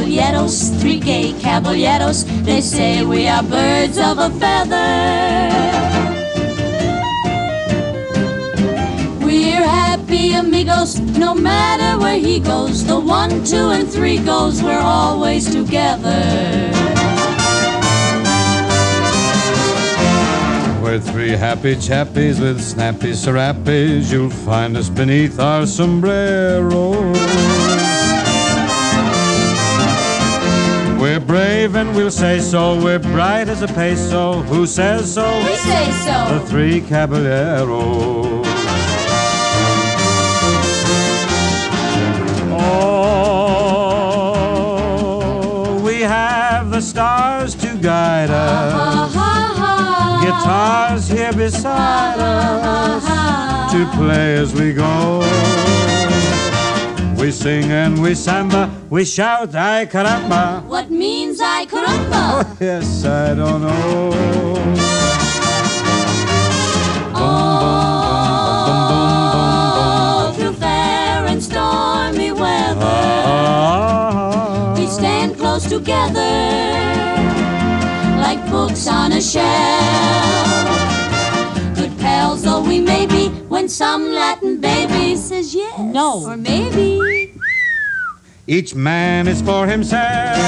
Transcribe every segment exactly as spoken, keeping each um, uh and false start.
caballeros, three gay caballeros. They say we are birds of a feather. We're happy amigos, no matter where he goes. The one, two, and three goes, we're always together. We're three happy chappies with snappy serappies. You'll find us beneath our sombreros. We're brave and we'll say so. We're bright as a peso. Who says so? We say so. The three caballeros. Oh, we have the stars to guide us. Ha, ha, ha. Guitars here beside us to play as we go. We sing and we samba, we shout, ay caramba. What means ay caramba? Oh, yes, I don't know. Oh, through fair and stormy weather, we stand close together like books on a shelf. Good pals though we may be, when some Latin baby says yes, no, or maybe. Each man is for himself.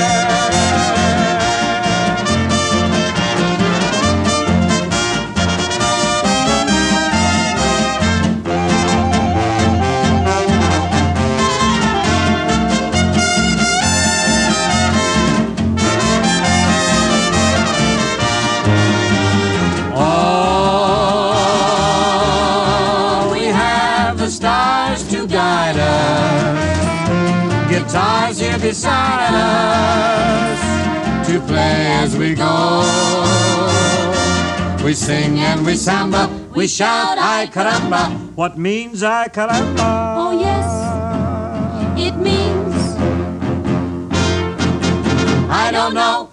Guitars here beside us to play as we go. We sing and we samba, we shout ay caramba. What means ay caramba? Oh yes, it means I don't know.